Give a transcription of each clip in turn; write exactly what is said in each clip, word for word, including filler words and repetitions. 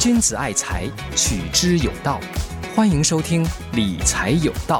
君子爱财，取之有道。欢迎收听理财有道。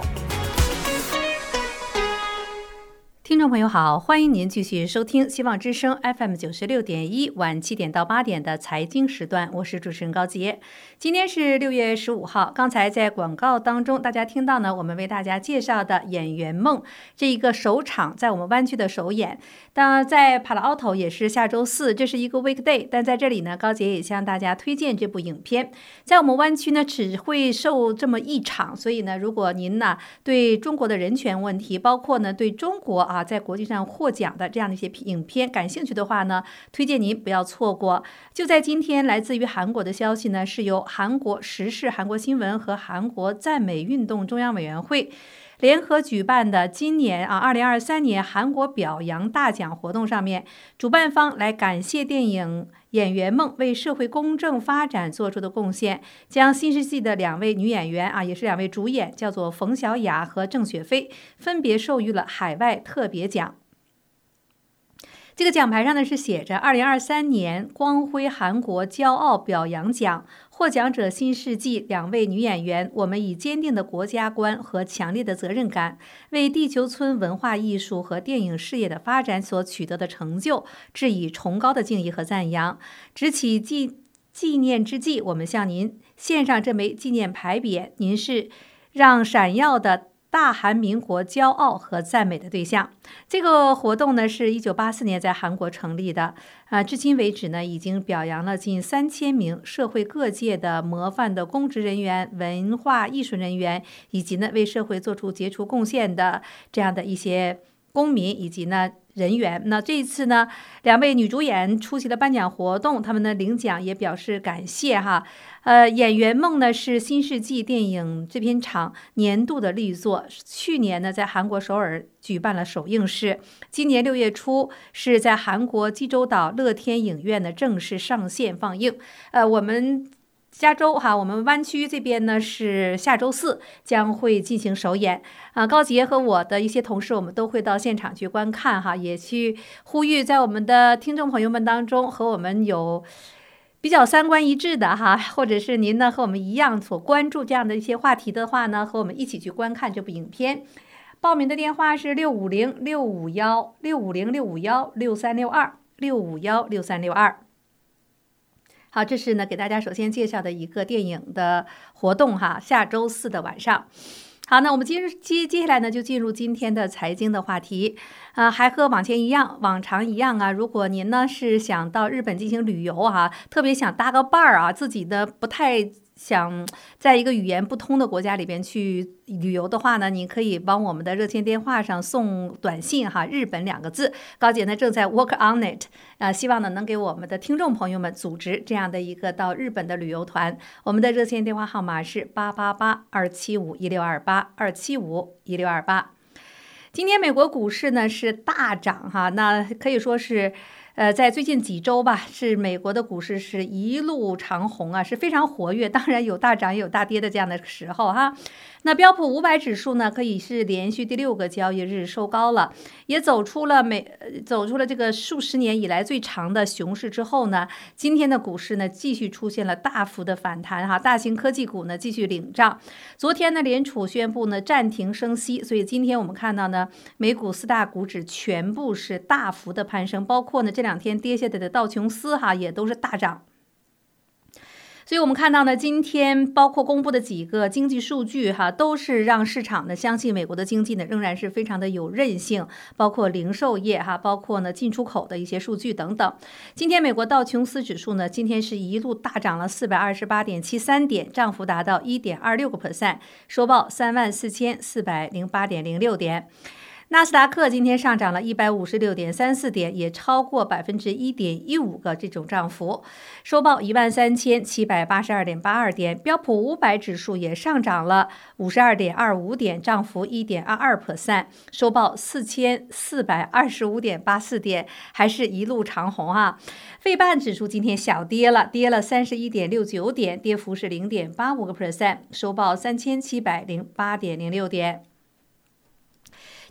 听众朋友好，欢迎您继续收听希望之声 F M 九十六点一晚七点到八点的财经时段，我是主持人高杰。今天是六月十五号，刚才在广告当中大家听到呢，我们为大家介绍的《演员梦》这一个首场在我们湾区的首演。当然在帕拉奥头也是下周四，这是一个 weekday， 但在这里呢，高杰也向大家推荐这部影片。在我们湾区呢，只会售这么一场，所以呢，如果您呢对中国的人权问题，包括呢对中国啊在国际上获奖的这样的一些影片感兴趣的话呢，推荐您不要错过。就在今天，来自于韩国的消息呢，是由韩国时事、韩国新闻和韩国赞美运动中央委员会联合举办的今年啊二零二三年韩国表扬大奖活动上面，主办方来感谢电影《演员梦》为社会公正发展做出的贡献，将新世纪的两位女演员啊，也是两位主演，叫做冯小雅和郑雪菲，分别授予了海外特别奖。这个奖牌上呢是写着二零二三年光辉韩国骄傲表扬奖，获奖者新世纪两位女演员，我们以坚定的国家观和强烈的责任感，为地球村文化艺术和电影事业的发展所取得的成就，致以崇高的敬意和赞扬。执起纪纪念之际，我们向您献上这枚纪念牌匾，您是让闪耀的大韩民国骄傲和赞美的对象。这个活动呢是一九八四年在韩国成立的，啊，至今为止呢已经表扬了近三千名社会各界的模范的公职人员、文化艺术人员，以及呢为社会做出杰出贡献的这样的一些公民以及呢人员。那这一次呢，两位女主演出席了颁奖活动，他们呢领奖也表示感谢哈。呃，演员梦呢是新世纪电影制片厂年度的力作，去年呢在韩国首尔举办了首映式，今年六月初是在韩国济州岛乐天影院呢正式上线放映。呃，我们加州哈，我们湾区这边呢是下周四将会进行首演啊。高杰和我的一些同事，我们都会到现场去观看哈，也去呼吁在我们的听众朋友们当中和我们有比较三观一致的哈，或者是您呢和我们一样所关注这样的一些话题的话呢，和我们一起去观看这部影片。报名的电话是六五零六五幺六五零六五幺六三六二六五幺六三六二。好，这是呢给大家首先介绍的一个电影的活动哈，下周四的晚上。好，那我们接接接下来呢就进入今天的财经的话题，啊、呃，还和往前一样，往常一样啊。如果您呢是想到日本进行旅游啊，特别想搭个伴儿啊，自己呢不太想在一个语言不通的国家里边去旅游的话呢，你可以帮我们的热线电话上送短信哈，日本两个字。高姐呢正在 work on it， 啊、呃，希望呢能给我们的听众朋友们组织这样的一个到日本的旅游团。我们的热线电话号码是八八八二七五一六二八二七五一六二八。今天美国股市呢是大涨哈，那可以说是。呃，在最近几周吧，是美国的股市是一路长红啊，是非常活跃。当然有大涨也有大跌的这样的时候哈。那标普五百指数呢，可以是连续第六个交易日收高了，也走出了美走出了这个数十年以来最长的熊市之后呢，今天的股市呢继续出现了大幅的反弹哈，大型科技股呢继续领涨。昨天呢，联储宣布呢暂停升息，所以今天我们看到呢，美股四大股指全部是大幅的攀升，包括呢这两天跌下来的道琼斯哈也都是大涨。所以我们看到呢，今天包括公布的几个经济数据哈，都是让市场呢相信美国的经济呢仍然是非常的有韧性，包括零售业哈，包括呢进出口的一些数据等等。今天美国道琼斯指数呢，今天是一路大涨了四百二十八点七三点，涨幅达到一点二六个 percent， 收报三万四千四百零八点零六点。纳斯达克今天上涨了一百五十六点三四点，也超过百分之一点一五个这种涨幅，收报一万三千七百八十二点八二点。标普五百指数也上涨了五十二点二五点，涨幅一点二二 percent， 收报四千四百二十五点八四点，还是一路长红哈。费半指数今天小跌了，跌了三十一点六九点，跌幅是零点八五个 percent， 收报三千七百零八点零六点。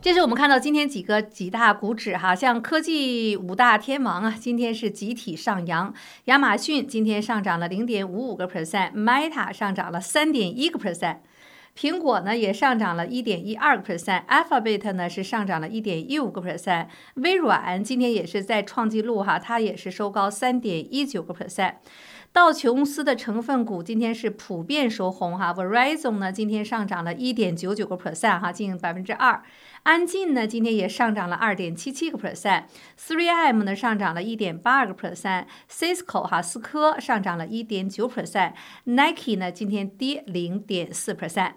这是我们看到今天几个几大股指哈，像科技五大天王啊，今天是集体上扬。亚马逊今天上涨了 零点五五个 percent，Meta 上涨了 三点一个 percent， 苹果呢也上涨了 一点一二个 percent，Alphabet 呢是上涨了 一点一五个 percent， 微软今天也是在创纪录哈，它也是收高 三点一九个 percent。道琼斯的成分股今天是普遍收红哈 ，Verizon 呢今天上涨了 一点九九个 percent 哈，近百分之二。安进呢今天也上涨了 二点七七个 percent，三 M 呢上涨了 一点八个 percent，Cisco 哈思科上涨了 一点九 percent，Nike 呢今天跌 零点四 percent。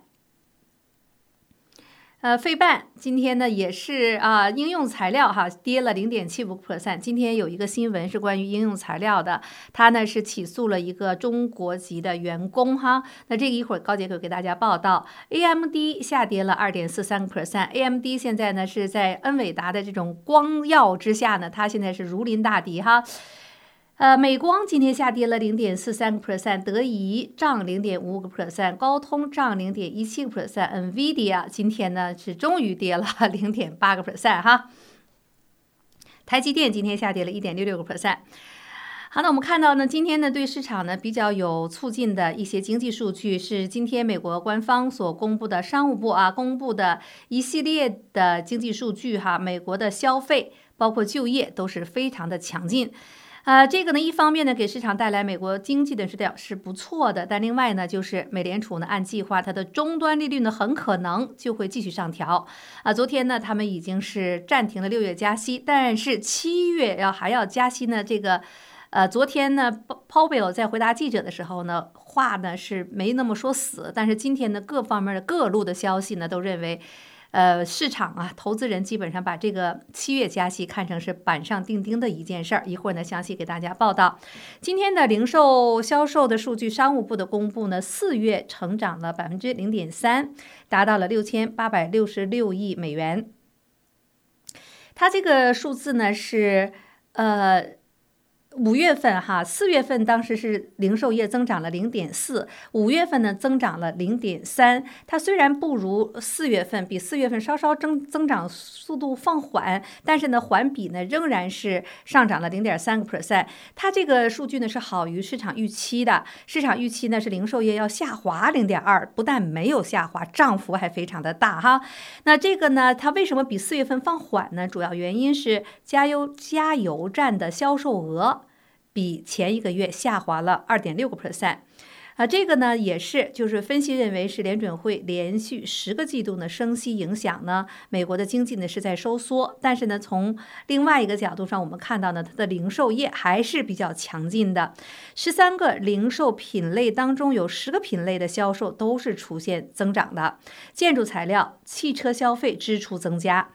呃，费半今天呢也是啊、呃，应用材料哈跌了 零点七五个 percent。今天有一个新闻是关于应用材料的，它呢是起诉了一个中国籍的员工哈。那这个一会儿高姐会给大家报道。A M D 下跌了 二点四三个 percent，A M D 现在呢是在恩伟达的这种光耀之下呢，它现在是如临大敌哈。呃，美光今天下跌了 零点四三个 percent， 德仪涨 零点五五个 percent， 高通涨 零点一七个 percent，Nvidia 今天呢是终于跌了 零点八个 percent 哈。台积电今天下跌了 一点六六个 percent。好，那我们看到呢，今天呢对市场呢比较有促进的一些经济数据是今天美国官方所公布的，商务部啊公布的一系列的经济数据哈，美国的消费包括就业都是非常的强劲。呃，这个呢，一方面呢，给市场带来美国经济的是表是不错的，但另外呢，就是美联储呢按计划，它的终端利率呢很可能就会继续上调。啊，昨天呢，他们已经是暂停了六月加息，但是七月要还要加息呢，这个，呃，昨天呢，Powell在回答记者的时候呢，话呢是没那么说死，但是今天呢，各方面的各路的消息呢都认为。呃，市场啊，投资人基本上把这个七月加息看成是板上钉钉的一件事儿。一会儿呢，详细给大家报道。今天的零售销售的数据，商务部的公布呢，四月成长了百分之零点三，达到了六千八百六十六亿美元。它这个数字呢是呃。五月份哈，四月份当时是零售业增长了 零点四， 五月份呢增长了 零点三。它虽然不如四月份，比四月份稍稍增增长速度放缓，但是呢环比呢仍然是上涨了 零点三个 percent。它这个数据呢是好于市场预期的，市场预期呢是零售业要下滑 零点二， 不但没有下滑，涨幅还非常的大哈。那这个呢，它为什么比四月份放缓呢？主要原因是加油加油站的销售额。比前一个月下滑了 二点六个 percent， 啊，这个呢也是就是分析认为是联准会连续十个季度呢升息影响呢，美国的经济呢是在收缩，但是呢从另外一个角度上，我们看到呢它的零售业还是比较强劲的，十三个零售品类当中有十个品类的销售都是出现增长的，建筑材料、汽车消费支出增加。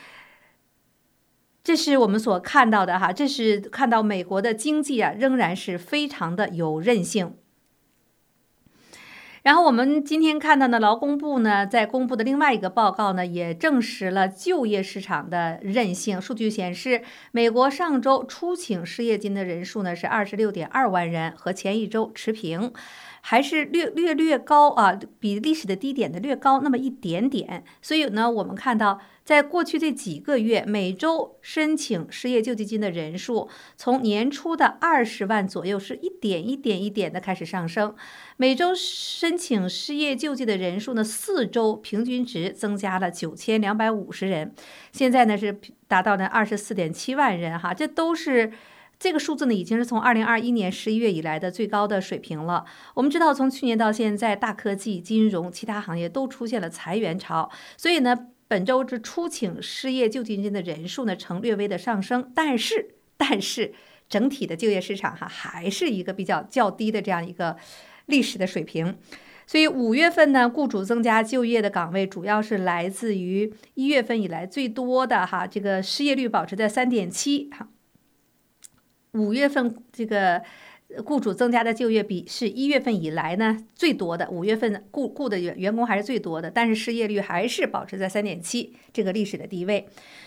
这是我们所看到的哈，这是看到美国的经济啊，仍然是非常的有韧性。然后我们今天看到呢，劳工部呢在公布的另外一个报告呢，也证实了就业市场的韧性。数据显示，美国上周初请失业金的人数呢是 二十六点二万人，和前一周持平。还是略略略高啊，比历史的低点的略高那么一点点。所以呢，我们看到在过去这几个月，每周申请失业救济金的人数从年初的二十万左右，是一点一点一点的开始上升。每周申请失业救济的人数呢，四周平均值增加了九千两百五十人，现在呢是达到了二十四点七万人哈，这都是。这个数字呢，已经是从二零二一年十一月以来的最高的水平了。我们知道，从去年到现在，大科技、金融、其他行业都出现了裁员潮，所以呢，本周这初请失业救济金的人数呢，呈略微的上升，但是，但是整体的就业市场哈，还是一个比较较低的这样一个历史的水平。所以五月份呢，雇主增加就业的岗位，主要是来自于一月份以来最多的哈，这个失业率保持在 三点七 哈。五月份这个雇主增加的就业比是一月份以来呢最多的，五月份雇雇的员工还是最多的，但是失业率还是保持在 三点七 这个历史的低位。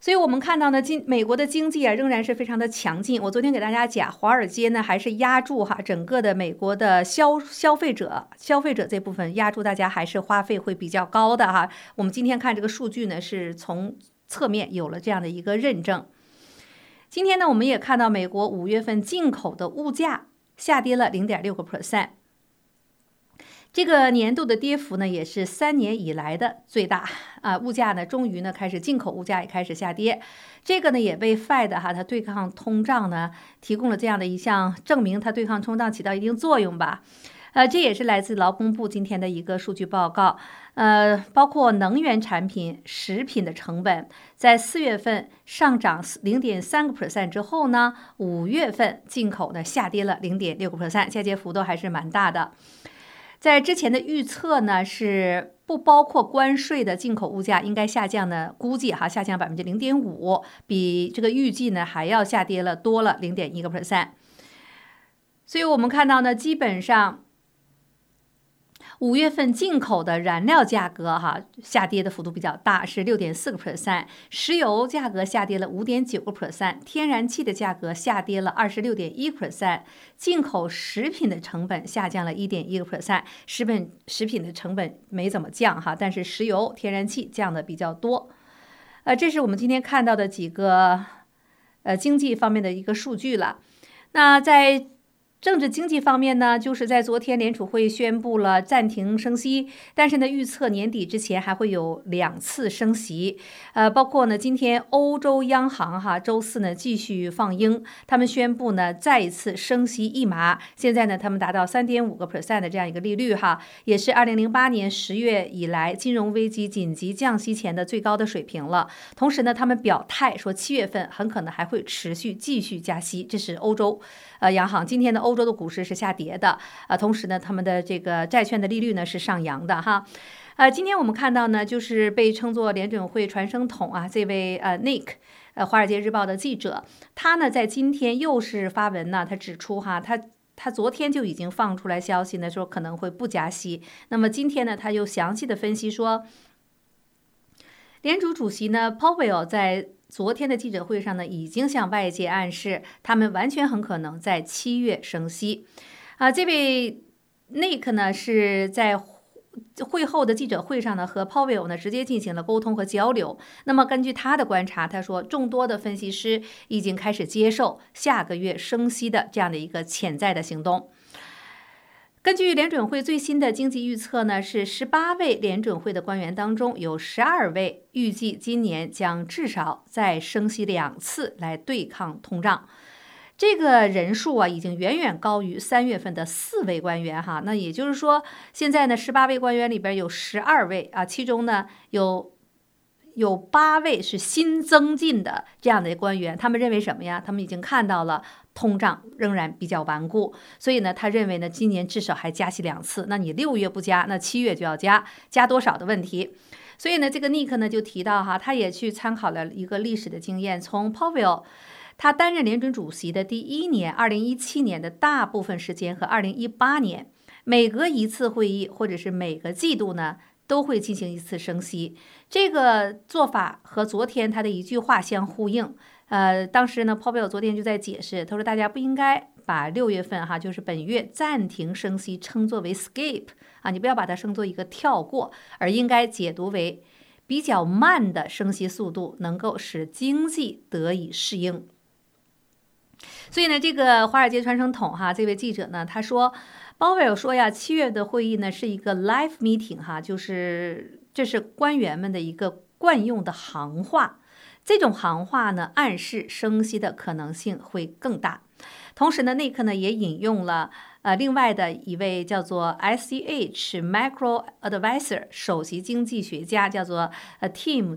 所以我们看到呢，今美国的经济啊仍然是非常的强劲。我昨天给大家讲，华尔街呢还是压住哈整个的美国的消消费者消费者这部分压住，大家还是花费会比较高的哈。我们今天看这个数据呢，是从侧面有了这样的一个认证。今天呢，我们也看到美国五月份进口的物价下跌了 零点六个百分点。这个年度的跌幅呢，也是三年以来的最大啊！物价呢，终于呢开始进口物价也开始下跌，这个呢也为 Fed 哈它对抗通胀呢提供了这样的一项证明，它对抗通胀起到一定作用吧。呃，这也是来自劳工部今天的一个数据报告，呃，包括能源产品、食品的成本，在四月份上涨 零点三个百分点 之后呢，五月份进口呢下跌了 零点六个百分点，下跌幅度还是蛮大的。在之前的预测呢，是不包括关税的进口物价应该下降呢，估计哈下降百分之零点五，比这个预计呢还要下跌了多了 零点一个百分点。所以我们看到呢，基本上五月份进口的燃料价格哈下跌的幅度比较大，是 六点四个百分点，石油价格下跌了 五点九个百分点，天然气的价格下跌了 二十六点一个百分点，进口食品的成本下降了 一点一个百分点，食品食品的成本没怎么降哈，但是石油、天然气降的比较多。呃，这是我们今天看到的几个呃经济方面的一个数据了。那在政治经济方面呢，就是在昨天联储会宣布了暂停升息，但是呢，预测年底之前还会有两次升息。呃，包括呢，今天欧洲央行哈周四呢继续放鹰，他们宣布呢再一次升息一码，现在呢他们达到 三点五个百分点 的这样一个利率哈，也是二零零八年十月以来金融危机紧急降息前的最高的水平了。同时呢，他们表态说七月份很可能还会持续继续加息，这是欧洲呃央行。今天的欧洲的股市是下跌的，呃，同时呢，他们的这个债券的利率呢是上扬的哈。呃，今天我们看到呢，就是被称作联准会传声筒啊，这位呃 Nick， 呃，《华尔街日报》的记者，他呢在今天又是发文呢，他指出哈，他他昨天就已经放出来消息呢，说可能会不加息。那么今天呢，他又详细的分析说，联储主席呢 Powell 在昨天的记者会上呢，已经向外界暗示，他们完全很可能在七月升息。啊，这位 Nick 呢是在会后的记者会上呢，和 Powell 呢直接进行了沟通和交流。那么根据他的观察，他说，众多的分析师已经开始接受下个月升息的这样的一个潜在的行动。根据联准会最新的经济预测呢，是十八位联准会的官员当中，有十二位预计今年将至少再升息两次来对抗通胀。这个人数啊，已经远远高于三月份的四位官员哈。那也就是说，现在呢，十八位官员里边有十二位啊，其中呢有有八位是新增进的这样的官员。他们认为什么呀？他们已经看到了通胀仍然比较顽固，所以呢，他认为呢，今年至少还加息两次。那你六月不加，那七月就要加，加多少的问题。所以呢，这个 Nick 呢就提到哈，他也去参考了一个历史的经验，从 Powell 他担任联准主席的第一年，二零一七年的大部分时间和二零一八年，每隔一次会议或者是每个季度呢，都会进行一次升息。这个做法和昨天他的一句话相呼应。呃，当时呢 Powell 昨天就在解释，他说大家不应该把六月份哈，就是本月暂停升息称作为 skip 啊，你不要把它称作一个跳过，而应该解读为比较慢的升息速度，能够使经济得以适应。所以呢，这个华尔街传声筒哈，这位记者呢，他说，鲍威尔说呀，七月的会议呢是一个 live meeting 哈，就是这是官员们的一个惯用的行话，这种行话呢，暗示升息的可能性会更大。同时呢，内克呢也引用了呃另外的一位叫做 S C H Macro Advisor 首席经济学家，叫做呃 Tim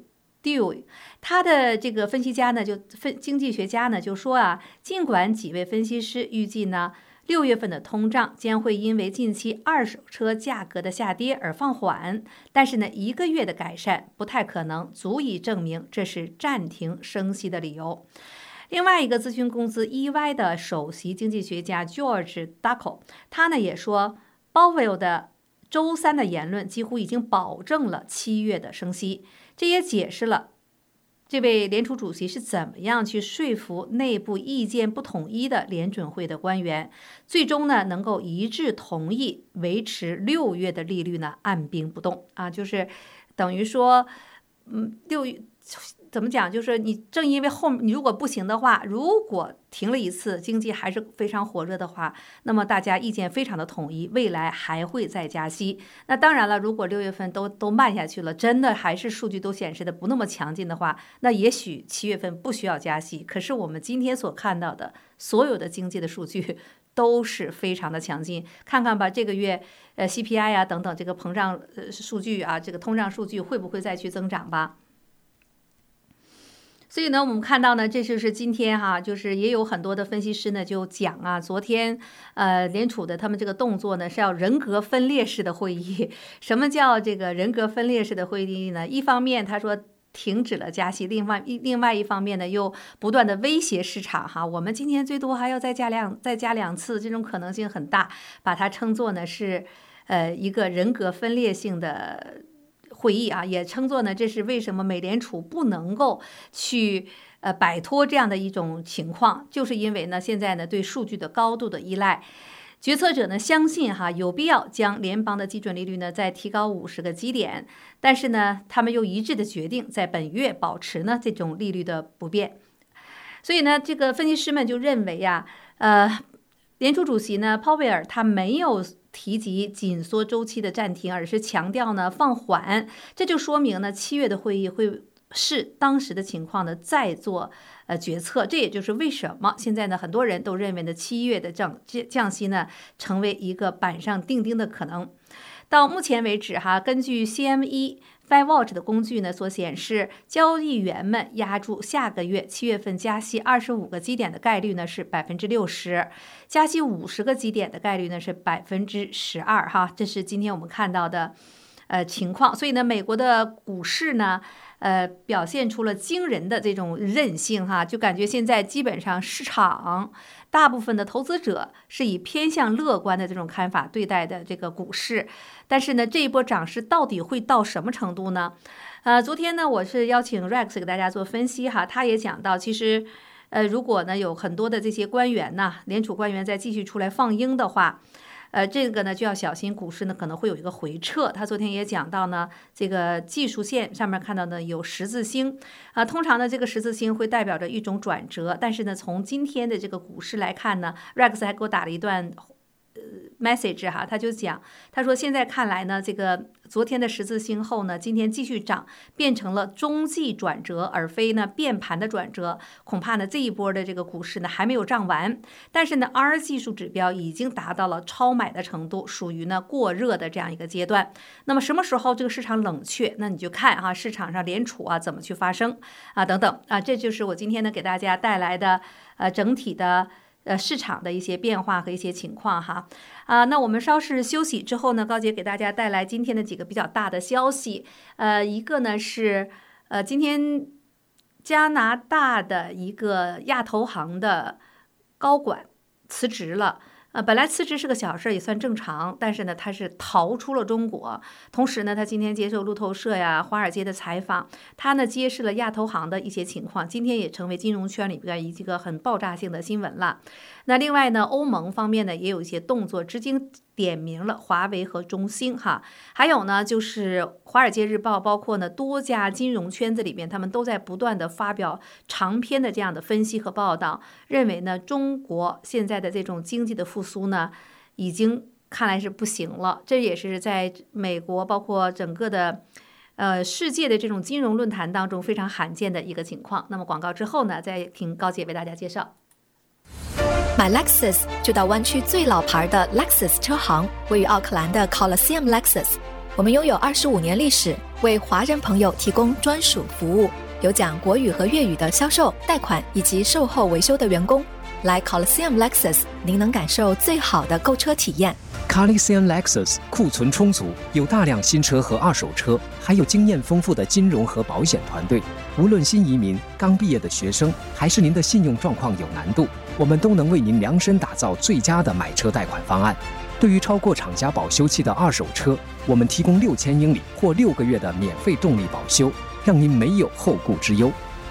Dewey。他的这个分析家呢，就分经济学家呢就说啊，尽管几位分析师预计呢，六月份的通胀将会因为近期二手车价格的下跌而放缓，但是呢，一个月的改善不太可能足以证明这是暂停升息的理由。另外一个咨询公司 E Y 的首席经济学家 George Dacko， 他呢也说，鲍威尔的周三的言论几乎已经保证了七月的升息，这也解释了这位联储主席是怎么样去说服内部意见不统一的联准会的官员，最终呢能够一致同意维持六月的利率呢按兵不动啊，就是等于说，嗯，六月。怎么讲？就是你正因为后你如果不行的话，如果停了一次，经济还是非常火热的话，那么大家意见非常的统一，未来还会再加息。那当然了，如果六月份都都慢下去了，真的还是数据都显示的不那么强劲的话，那也许七月份不需要加息。可是我们今天所看到的所有的经济的数据都是非常的强劲。看看吧，这个月呃 C P I 啊等等这个膨胀呃数据啊，这个通胀数据会不会再去增长吧？所以呢，我们看到呢，这就是今天哈，就是也有很多的分析师呢就讲啊，昨天呃联储的他们这个动作呢是要人格分裂式的会议。什么叫这个人格分裂式的会议呢？一方面他说停止了加息，另外一另外一方面呢又不断的威胁市场哈，我们今天最多还要再加两再加两次，这种可能性很大，把它称作呢是呃一个人格分裂性的会议啊，也称作呢，这是为什么美联储不能够去呃摆脱这样的一种情况，就是因为呢，现在呢对数据的高度的依赖，决策者呢相信哈有必要将联邦的基准利率呢再提高五十个基点，但是呢，他们又一致的决定在本月保持呢这种利率的不变，所以呢，这个分析师们就认为呀，呃，联储主席呢鲍威尔他没有提及紧缩周期的暂停，而是强调呢放缓，这就说明呢七月的会议会视当时的情况呢再做呃决策。这也就是为什么现在呢很多人都认为呢七月的降降息呢成为一个板上钉钉的可能。到目前为止哈，根据 C M E Five Watch 的工具呢所显示，交易员们压住下个月七月份加息二十五个基点的概率呢是百分之六十，加息五十个基点的概率呢是百分之十二哈，这是今天我们看到的呃情况。所以呢，美国的股市呢，呃表现出了惊人的这种韧性哈，就感觉现在基本上市场大部分的投资者是以偏向乐观的这种看法对待的这个股市。但是呢，这一波涨势到底会到什么程度呢？呃，昨天呢，我是邀请 Rex 给大家做分析哈，他也讲到，其实，呃，如果呢有很多的这些官员呐，联储官员再继续出来放鹰的话，呃，这个呢就要小心，股市呢可能会有一个回撤。他昨天也讲到呢，这个技术线上面看到呢有十字星，啊、呃，通常呢这个十字星会代表着一种转折，但是呢从今天的这个股市来看呢 ，Rex 还给我打了一段message 哈，他就讲，他说现在看来呢，这个昨天的十字星后呢，今天继续涨，变成了中继转折，而非呢变盘的转折。恐怕呢这一波的这个股市呢还没有涨完，但是呢 R 技术指标已经达到了超买的程度，属于呢过热的这样一个阶段。那么什么时候这个市场冷却？那你就看哈、啊、市场上联储啊怎么去发生啊等等啊，这就是我今天呢给大家带来的呃整体的。呃，市场的一些变化和一些情况哈，啊，那我们稍事休息之后呢，高姐给大家带来今天的几个比较大的消息。呃，一个呢是呃，今天加拿大的一个亚投行的高管辞职了。呃，本来辞职是个小事，也算正常，但是呢，他是逃出了中国。同时呢，他今天接受路透社呀、华尔街的采访，他呢揭示了亚投行的一些情况，今天也成为金融圈里边一个很爆炸性的新闻了。那另外呢，欧盟方面呢也有一些动作，直接点名了华为和中兴哈。还有呢，就是《华尔街日报》包括呢多家金融圈子里面，他们都在不断的发表长篇的这样的分析和报道，认为呢中国现在的这种经济的复苏呢，已经看来是不行了。这也是在美国包括整个的呃世界的这种金融论坛当中非常罕见的一个情况。那么广告之后呢，再听高姐为大家介绍。 买 Lexus 就到湾区最老牌的 Lexus 车行，位于奥克兰的 Coliseum Lexus。我们拥有二十五年历史，为华人朋友提供专属服务，有讲国语和粤语的销售、贷款以及售后维修的员工。来 Coliseum Lexus， 您能感受最好的购车体验。 Coliseum Lexus 库存充足，有大量新车和二手车，还有经验丰富的金融和保险团队。无论新移民、刚毕业的学生，还是您的信用状况有难度，我们都能为您量身打造最佳的买车贷款方案。对于超过厂家保修期的二手车，我们提供六千英里或六个月的免费动力保修，让您没有后顾之忧。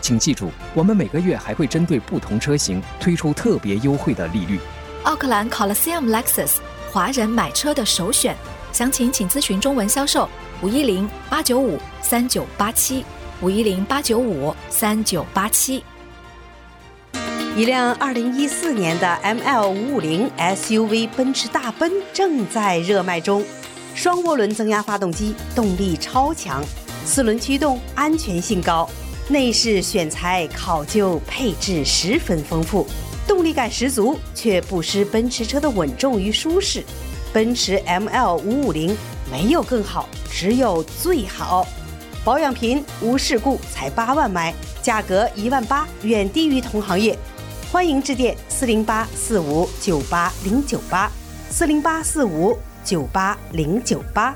请记住，我们每个月还会针对不同车型推出特别优惠的利率。 奥克兰 Coliseum Lexus， 华人买车的首选。详情请咨询中文销售五一零八九五三九八七五一零八九五三九八七。 一辆二零一四年的 M L 五五零 S U V 奔驰大奔正在热卖中，双涡轮增压发动机，动力超强，四轮驱动，安全性高，内饰选材考究，配置十分丰富，动力感十足，却不失奔驰车的稳重与舒适。奔驰 M L 五五零没有更好，只有最好。保养频无事故，才八万买，价格一万八，远低于同行业。欢迎致电四零八四五九八零九八四零八四五九八零九八。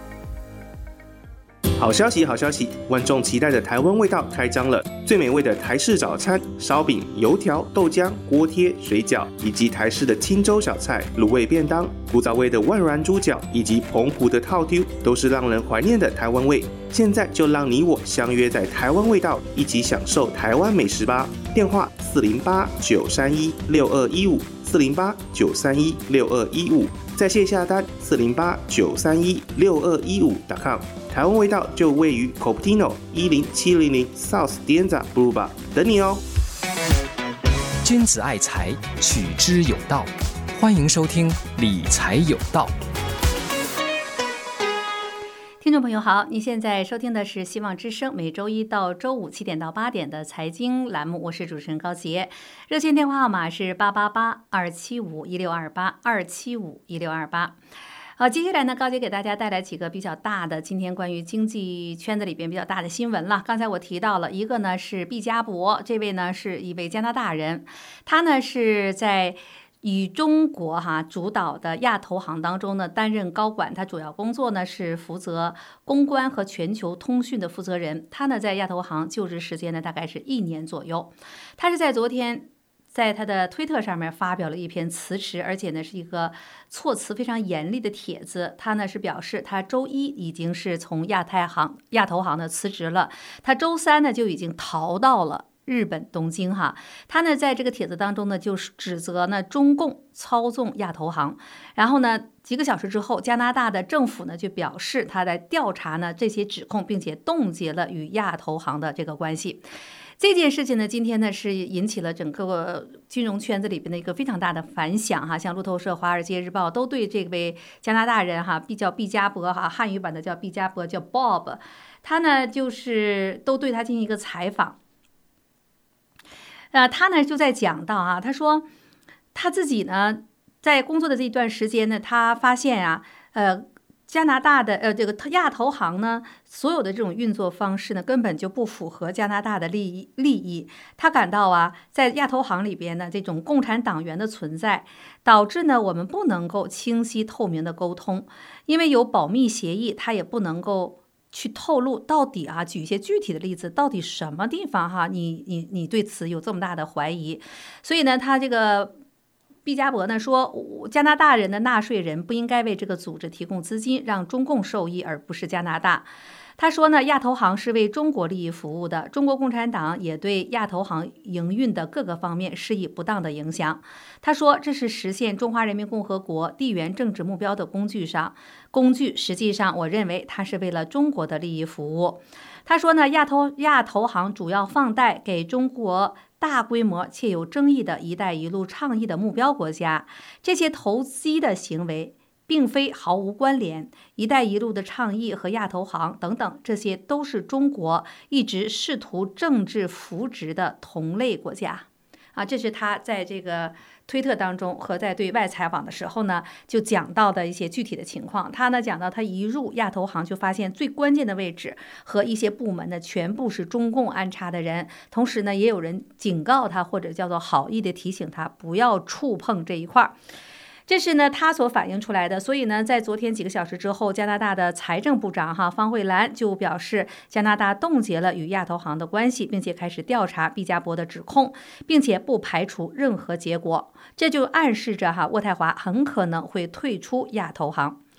好消息，好消息！万众期待的台湾味道开张了，最美味的台式早餐，烧饼、油条、豆浆、锅贴、水饺，以及台式的清粥小菜、卤味便当、古早味的万峦猪脚，以及澎湖的套丢，都是让人怀念的台湾味。现在就让你我相约在台湾味道，一起享受台湾美食吧！电话四零八九三一六二一五四零八九三一六二一五，在线下单四零八九三一六二一五 .com。台湾味道就位于 Cupertino 一零七零零 South Dianza Boulevard 等你哦。 君子爱财，取之有道。欢迎收听理财有道。 听众朋友好，你现在收听的是希望之声每周一到周五七点到八点的财经栏目，我是主持人高杰。热线电话号码是八八八二七五一六二八二七五一六二八。好，接下来呢，高姐给大家带来几个比较大的今天关于经济圈子里边比较大的新闻了。刚才我提到了一个呢是毕加博，这位呢是一位加拿大人，他呢是在以中国哈主导的亚投行当中呢担任高管，他主要工作呢是负责公关和全球通讯的负责人。他呢在亚投行就职时间呢大概是一年左右。他是在昨天在他的推特上面发表了一篇辞职，而且呢是一个措辞非常严厉的帖子。他呢是表示他周一已经是从亚太行亚投行呢辞职了，他周三呢就已经逃到了日本东京哈。他呢在这个帖子当中呢就是指责呢中共操纵亚投行，然后呢几个小时之后，加拿大的政府呢就表示他在调查呢这些指控，并且冻结了与亚投行的这个关系。这件事情呢，今天呢是引起了整个金融圈子里边的一个非常大的反响哈，像路透社、华尔街日报都对这位加拿大人哈，毕叫毕加博哈，汉语版的叫毕加博，叫 Bob， 他呢就是都对他进行一个采访。呃，他呢就在讲到啊，他说他自己呢在工作的这一段时间呢，他发现啊，呃。加拿大的呃这个亚投行呢，所有的这种运作方式呢，根本就不符合加拿大的利益利益。他感到啊，在亚投行里边呢，这种共产党员的存在，导致呢我们不能够清晰透明的沟通，因为有保密协议，他也不能够去透露到底啊，举一些具体的例子，到底什么地方哈，你你你对此有这么大的怀疑，所以呢，他这个。毕加博呢说，加拿大人的纳税人不应该为这个组织提供资金，让中共受益，而不是加拿大。他说呢，亚投行是为中国利益服务的，中国共产党也对亚投行营运的各个方面施以不当的影响。他说，这是实现中华人民共和国地缘政治目标的工具上工具，实际上我认为它是为了中国的利益服务。他说呢，亚投亚投行主要放贷给中国大规模且有争议的一带一路倡议的目标国家，这些投机的行为并非毫无关联，一带一路的倡议和亚投行等等，这些都是中国一直试图政治扶植的同类国家啊，这是他在这个推特当中和在对外采访的时候呢，就讲到的一些具体的情况。他呢讲到，他一入亚投行就发现最关键的位置和一些部门呢，全部是中共安插的人。同时呢，也有人警告他，或者叫做好意的提醒他不要触碰这一块。这是呢他所反映出来的。所以呢，在昨天几个小时之后，加拿大的财政部长哈方慧兰就表示，加拿大冻结了与亚投行的关系，并且开始调查毕加博的指控，并且不排除任何结果。这就暗示着哈渥太华很可能会退出亚投行。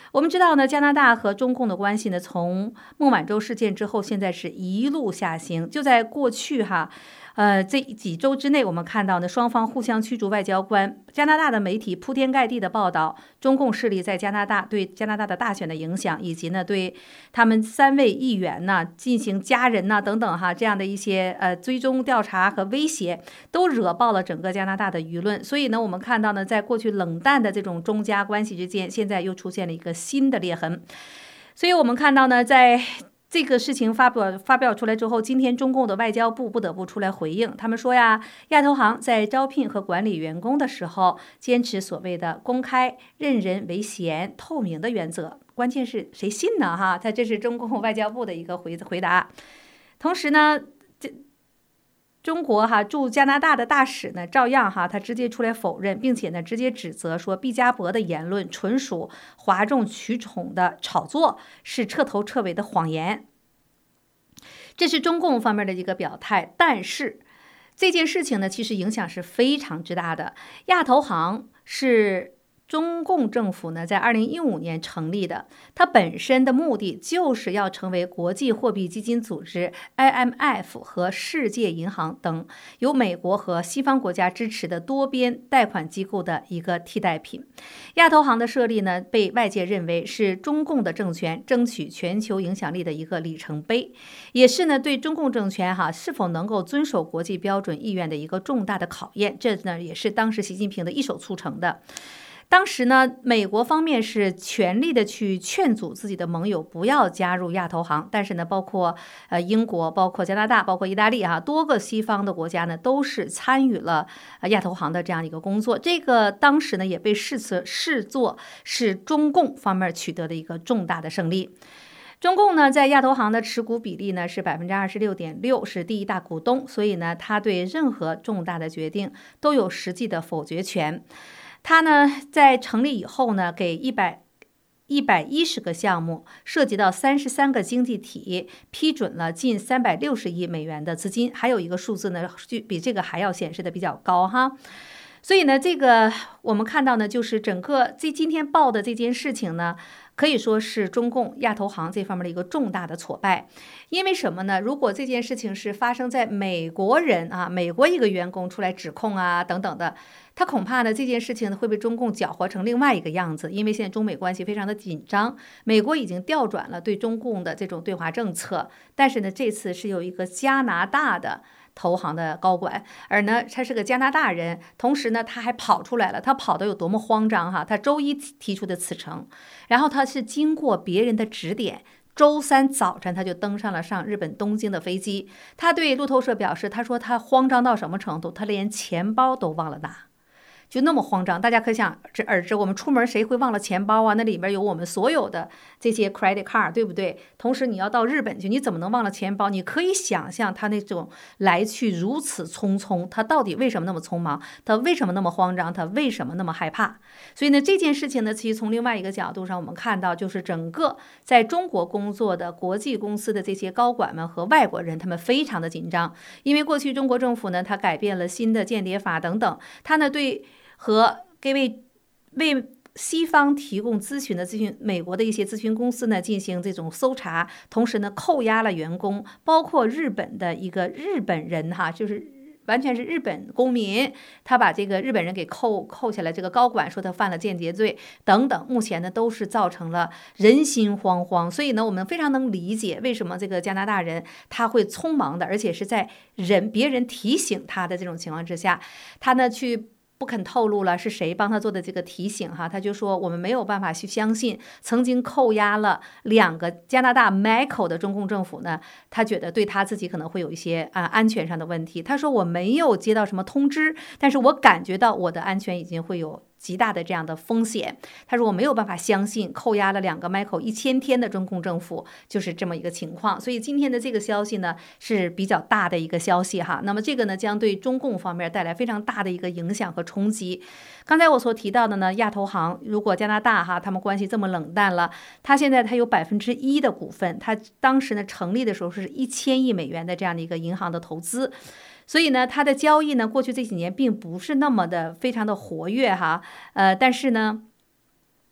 我们知道呢，加拿大和中共的关系呢，从孟晚舟事件之后，现在是一路下行。就在过去哈，呃，这几周之内，我们看到呢，双方互相驱逐外交官。加拿大的媒体铺天盖地的报道中共势力在加拿大对加拿大的大选的影响，以及呢对他们三位议员呢进行家人呐等等哈这样的一些呃追踪调查和威胁，都惹爆了整个加拿大的舆论。所以呢，我们看到呢，在过去冷淡的这种中加关系之间，现在又出现了一个新的裂痕。所以我们看到呢，在这个事情发表发表出来之后，今天中共的外交部不得不出来回应。他们说呀，亚投行在招聘和管理员工的时候，坚持所谓的公开、任人唯贤、透明的原则。关键是谁信呢？哈，他这是中共外交部的一个回回答。同时呢，这中国哈驻加拿大的大使呢，照样哈他直接出来否认，并且呢直接指责说毕加博的言论纯属哗众取宠的炒作，是彻头彻尾的谎言。这是中共方面的一个表态，但是这件事情呢，其实影响是非常之大的。亚投行是中共政府呢，在二零一五年成立的，它本身的目的就是要成为国际货币基金组织 I M F 和世界银行等由美国和西方国家支持的多边贷款机构的一个替代品。亚投行的设立呢，被外界认为是中共的政权争取全球影响力的一个里程碑，也是呢对中共政权哈是否能够遵守国际标准意愿的一个重大的考验。这呢也是当时习近平的一手促成的。当时呢，美国方面是全力的去劝阻自己的盟友不要加入亚投行，但是呢，包括呃英国、包括加拿大、包括意大利啊，多个西方的国家呢，都是参与了亚投行的这样一个工作。这个当时呢，也被视视作是中共方面取得的一个重大的胜利。中共呢，在亚投行的持股比例呢是百分之二十六点六，是第一大股东，所以呢，他对任何重大的决定都有实际的否决权。他呢，在成立以后呢，给一百一百一十个项目，涉及到三十三个经济体，批准了近三百六十亿美元的资金，还有一个数字呢，比这个还要显示的比较高哈。所以呢，这个我们看到呢，就是整个这今天报的这件事情呢，可以说是中共亚投行这方面的一个重大的挫败。因为什么呢？如果这件事情是发生在美国人啊，美国一个员工出来指控啊等等的，他恐怕呢这件事情会被中共搅和成另外一个样子。因为现在中美关系非常的紧张，美国已经调转了对中共的这种对华政策，但是呢这次是有一个加拿大的投行的高管，而呢他是个加拿大人，同时呢他还跑出来了，他跑得有多么慌张哈！他周一提出的辞呈，然后他是经过别人的指点，周三早晨他就登上了上日本东京的飞机。他对路透社表示，他说他慌张到什么程度，他连钱包都忘了拿。就那么慌张，大家可想而知，我们出门谁会忘了钱包啊？那里边有我们所有的这些 credit card， 对不对？同时你要到日本去，你怎么能忘了钱包？你可以想象他那种来去如此匆匆，他到底为什么那么匆忙？他为什么那么慌张？他为什么那么害怕？所以呢，这件事情呢，其实从另外一个角度上，我们看到就是整个在中国工作的国际公司的这些高管们和外国人，他们非常的紧张，因为过去中国政府呢，他改变了新的间谍法等等，他呢对和给为为西方提供咨询的咨询美国的一些咨询公司呢进行这种搜查，同时呢扣押了员工，包括日本的一个日本人哈，就是完全是日本公民，他把这个日本人给扣扣下来，这个高管说他犯了间谍罪等等，目前呢都是造成了人心惶惶。所以呢，我们非常能理解为什么这个加拿大人他会匆忙的，而且是在人别人提醒他的这种情况之下，他呢去不肯透露了是谁帮他做的这个提醒哈，他就说我们没有办法去相信曾经扣押了两个加拿大 Michael 的中共政府呢，他觉得对他自己可能会有一些啊安全上的问题。他说我没有接到什么通知，但是我感觉到我的安全已经会有极大的这样的风险。他说我没有办法相信扣押了两个 Michael 一千天的中共政府就是这么一个情况。所以今天的这个消息呢是比较大的一个消息哈。那么这个呢将对中共方面带来非常大的一个影响和冲击。刚才我所提到的呢，亚投行如果加拿大哈他们关系这么冷淡了，他现在他有百分之一的股份，他当时呢成立的时候是一千亿美元的这样的一个银行的投资。所以呢，它的交易呢，过去这几年并不是那么的非常的活跃哈，呃，但是呢，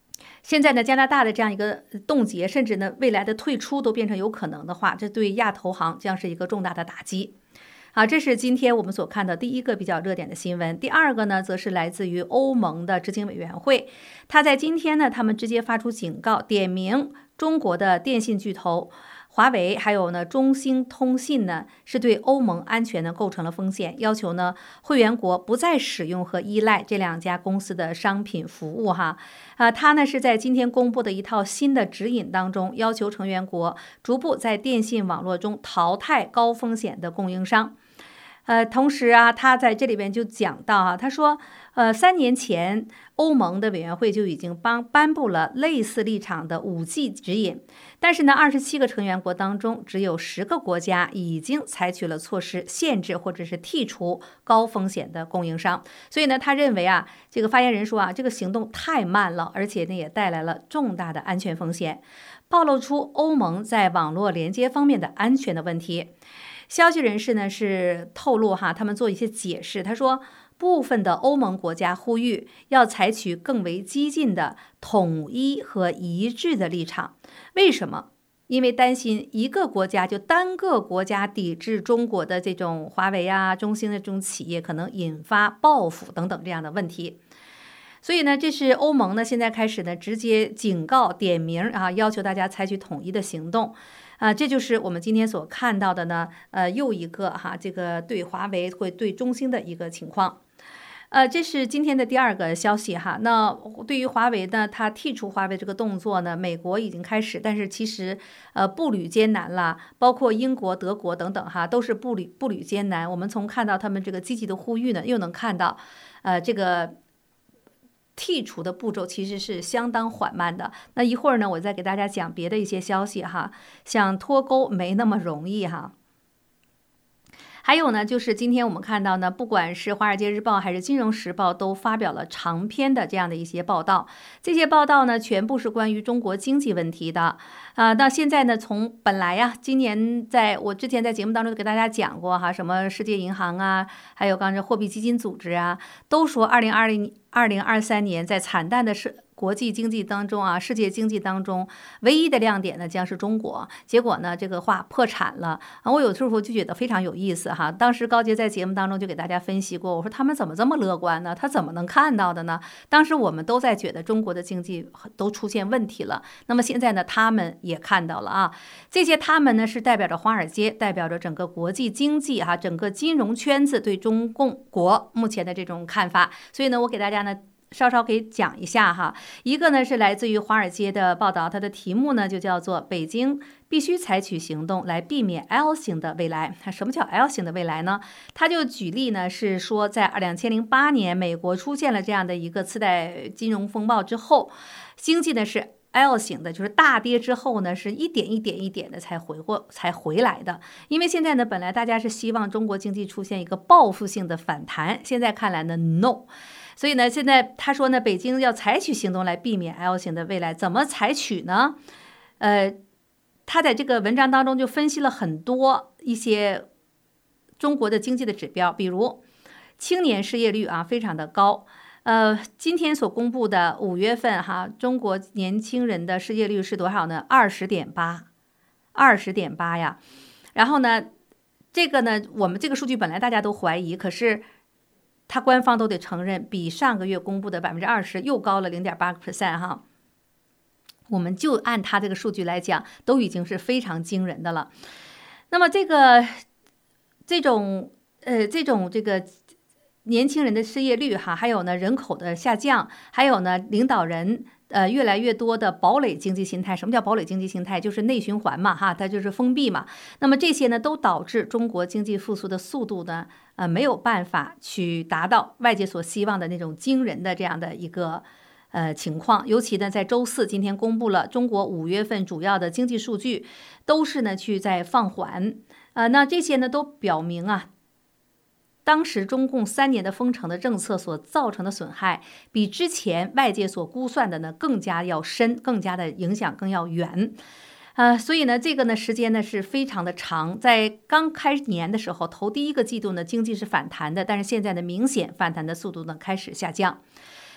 现在呢，加拿大的这样一个冻结，甚至呢未来的退出都变成有可能的话，这对亚投行将是一个重大的打击。好，这是今天我们所看到第一个比较热点的新闻。第二个呢，则是来自于欧盟的执行委员会，他在今天呢，他们直接发出警告，点名中国的电信巨头华为还有呢中兴通信呢是对欧盟安全呢构成了风险，要求呢会员国不再使用和依赖这两家公司的商品服务哈。啊，它呢是在今天公布的一套新的指引当中，要求成员国逐步在电信网络中淘汰高风险的供应商。呃，同时啊，他在这里边就讲到啊，他说，呃，三年前欧盟的委员会就已经帮颁布了类似立场的 五 G 指引，但是呢，二十七个成员国当中，只有十个国家已经采取了措施，限制或者是剔除高风险的供应商。所以呢，他认为啊，这个发言人说啊，这个行动太慢了，而且呢，也带来了重大的安全风险，暴露出欧盟在网络连接方面的安全的问题。消息人士呢是透露哈，他们做一些解释。他说，部分的欧盟国家呼吁要采取更为激进的统一和一致的立场。为什么？因为担心一个国家就单个国家抵制中国的这种华为啊、中兴的这种企业，可能引发报复等等这样的问题。所以呢，这是欧盟呢现在开始呢直接警告点名啊，要求大家采取统一的行动。啊，这就是我们今天所看到的呢，呃，又一个哈，这个对华为会对中兴的一个情况。呃，这是今天的第二个消息哈。那对于华为呢，它剔除华为这个动作呢，美国已经开始，但是其实呃步履艰难了，包括英国、德国等等哈，都是步履步履艰难。我们从看到他们这个积极的呼吁呢，又能看到，呃，这个剔除的步骤其实是相当缓慢的。那一会儿呢，我再给大家讲别的一些消息哈，想脱钩没那么容易哈。还有呢，就是今天我们看到呢，不管是《华尔街日报》还是《金融时报》都发表了长篇的这样的一些报道。这些报道呢，全部是关于中国经济问题的。啊、呃，那现在呢，从本来呀，今年在我之前在节目当中给大家讲过哈，什么世界银行啊，还有刚才货币基金组织啊，都说二零二零、二零二三年在惨淡的是。国际经济当中啊，世界经济当中唯一的亮点呢将是中国。结果呢，这个话破产了。我有时候就觉得非常有意思哈。当时高杰在节目当中就给大家分析过，我说他们怎么这么乐观呢？他怎么能看到的呢？当时我们都在觉得中国的经济都出现问题了。那么现在呢，他们也看到了啊。这些他们呢是代表着华尔街，代表着整个国际经济哈，整个金融圈子对中共国目前的这种看法。所以呢，我给大家呢。稍稍给讲一下哈，一个呢是来自于华尔街的报道，它的题目呢就叫做北京必须采取行动来避免 L 型的未来。什么叫 L 型的未来呢？他就举例呢是说，在二千零八年美国出现了这样的一个次贷金融风暴之后，经济呢是 L 型的，就是大跌之后呢是一点一点一点的才回过才回来的。因为现在呢本来大家是希望中国经济出现一个报复性的反弹，现在看来呢 no。所以呢，现在他说呢，北京要采取行动来避免 L 型的未来，怎么采取呢？呃，他在这个文章当中就分析了很多一些中国的经济的指标，比如青年失业率啊非常的高。呃，今天所公布的五月份哈，中国年轻人的失业率是多少呢？二十点八，二十点八呀。然后呢，这个呢，我们这个数据本来大家都怀疑，可是。他官方都得承认，比上个月公布的百分之二十又高了零点八个 percent 哈。我们就按他这个数据来讲，都已经是非常惊人的了。那么这个这种呃这种这个年轻人的失业率哈，还有呢人口的下降，还有呢领导人。呃，越来越多的堡垒经济心态，什么叫堡垒经济心态？就是内循环嘛，哈，它就是封闭嘛。那么这些呢，都导致中国经济复苏的速度呢，呃，没有办法去达到外界所希望的那种惊人的这样的一个呃情况。尤其呢，在周四今天公布了中国五月份主要的经济数据，都是呢去在放缓。呃，那这些呢都表明啊。当时中共三年的封城的政策所造成的损害，比之前外界所估算的呢更加要深，更加的影响更要远。呃，所以呢，这个呢时间呢是非常的长。在刚开年的时候，头第一个季度呢经济是反弹的，但是现在呢明显反弹的速度呢开始下降。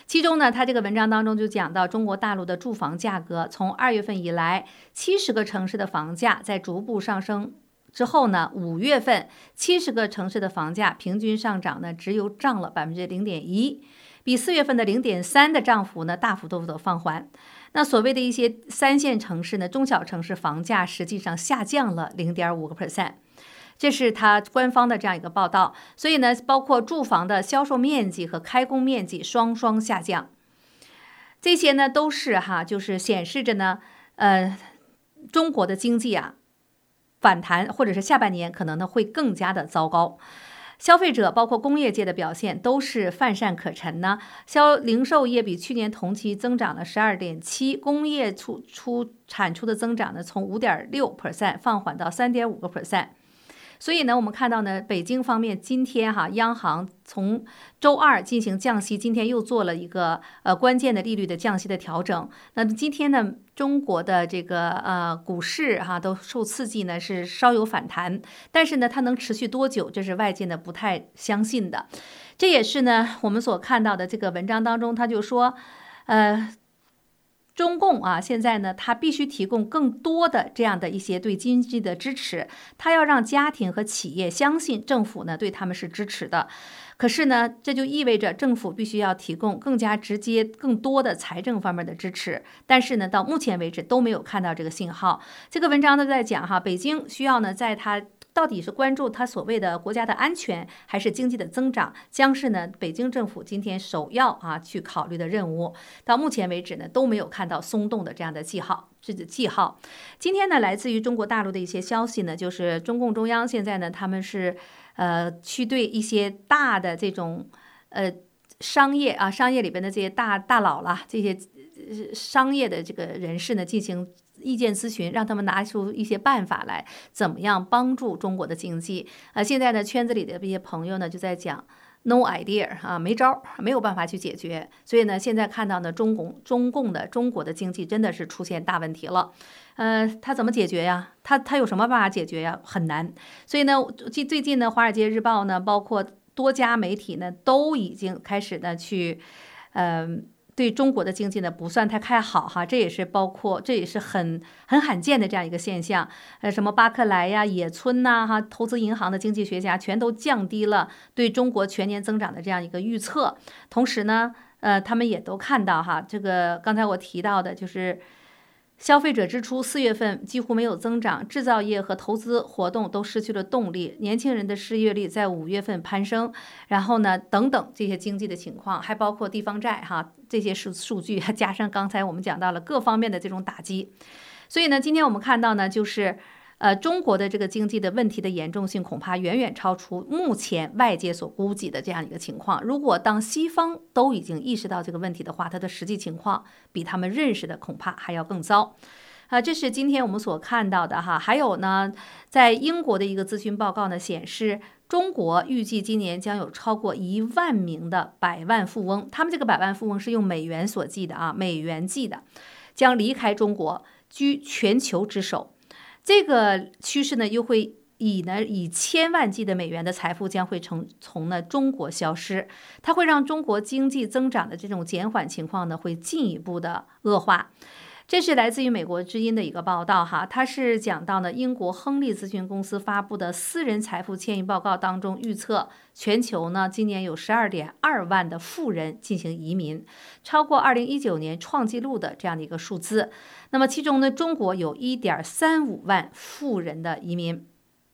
其中呢，他这个文章当中就讲到中国大陆的住房价格，从二月份以来，七十个城市的房价在逐步上升之后呢，五月份七十个城市的房价平均上涨呢，只有涨了百分之零点一，比四月份的零点三的涨幅呢，大幅度的放缓。那所谓的一些三线城市呢，中小城市房价实际上下降了零点五个 percent。这是他官方的这样一个报道，所以呢，包括住房的销售面积和开工面积双双下降，这些呢都是哈，就是显示着呢，呃，中国的经济啊反弹，或者是下半年可能呢会更加的糟糕。消费者包括工业界的表现都是泛善可陈呢，销零售业比去年同期增长了 十二点七， 工业出出产出的增长呢从 五点六 percent 放缓到 三点五个 percent。所以呢，我们看到呢，北京方面今天哈，央行从周二进行降息，今天又做了一个呃关键的利率的降息的调整。那么今天呢，中国的这个呃股市哈都受刺激呢，是稍有反弹，但是呢，它能持续多久，这是外界呢不太相信的。这也是呢我们所看到的这个文章当中，他就说，呃。中共啊，现在呢，它必须提供更多的这样的一些对经济的支持，它要让家庭和企业相信政府呢对他们是支持的。可是呢，这就意味着政府必须要提供更加直接、更多的财政方面的支持。但是呢，到目前为止都没有看到这个信号。这个文章都在讲哈，北京需要呢，在它到底是关注它所谓的国家的安全，还是经济的增长，将是呢北京政府今天首要啊去考虑的任务。到目前为止呢，都没有看到松动的这样的记号。这个记号，今天呢，来自于中国大陆的一些消息呢，就是中共中央现在呢，他们是呃去对一些大的这种呃商业啊商业里边的这些大大佬啦，这些商业的这个人士呢进行意见咨询，让他们拿出一些办法来，怎么样帮助中国的经济。呃，现在呢，圈子里的这些朋友呢就在讲 no idea 啊，没招，没有办法去解决。所以呢，现在看到呢，中共中共的中国的经济真的是出现大问题了。呃，他怎么解决呀？他他有什么办法解决呀？很难。所以呢，最最近呢，《华尔街日报》呢，包括多家媒体呢，都已经开始呢去，呃。对中国的经济呢不算太看好哈，这也是包括这也是很很罕见的这样一个现象。呃，什么巴克莱呀、野村呐、哈，投资银行的经济学家全都降低了对中国全年增长的这样一个预测。同时呢，呃，他们也都看到哈，这个刚才我提到的就是。消费者支出四月份几乎没有增长，制造业和投资活动都失去了动力，年轻人的失业率在五月份攀升，然后呢，等等这些经济的情况，还包括地方债哈这些数数据，加上刚才我们讲到了各方面的这种打击，所以呢，今天我们看到呢，就是。呃，中国的这个经济的问题的严重性恐怕远远超出目前外界所估计的这样一个情况。如果当西方都已经意识到这个问题的话，它的实际情况比他们认识的恐怕还要更糟。啊、呃，这是今天我们所看到的哈。还有呢，在英国的一个咨询报告呢显示，中国预计今年将有超过一万名的百万富翁，他们这个百万富翁是用美元所计的啊，美元计的，将离开中国，居全球之首。这个趋势呢，又会以呢以千万计的美元的财富将会从从呢中国消失，它会让中国经济增长的这种减缓情况呢，会进一步的恶化。这是来自于美国之音的一个报道哈，它是讲到呢英国亨利咨询公司发布的私人财富迁移报告当中预测，全球呢今年有 十二点二万的富人进行移民，超过二零一九年创纪录的这样的一个数字。那么其中呢，中国有 一点三五万富人的移民。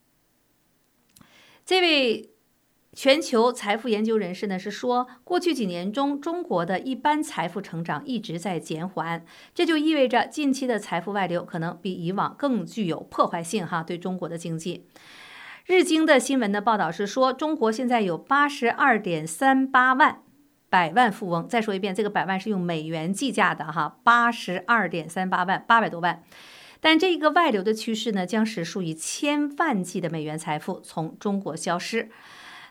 这位全球财富研究人士呢是说，过去几年中，中国的一般财富成长一直在减缓，这就意味着近期的财富外流可能比以往更具有破坏性哈，对中国的经济。日经的新闻的报道是说，中国现在有 八十二点三八万百万富翁。再说一遍，这个百万是用美元计价的哈， 八十二点三八万，八百多万。但这个外流的趋势呢，将使数以千万计的美元财富从中国消失。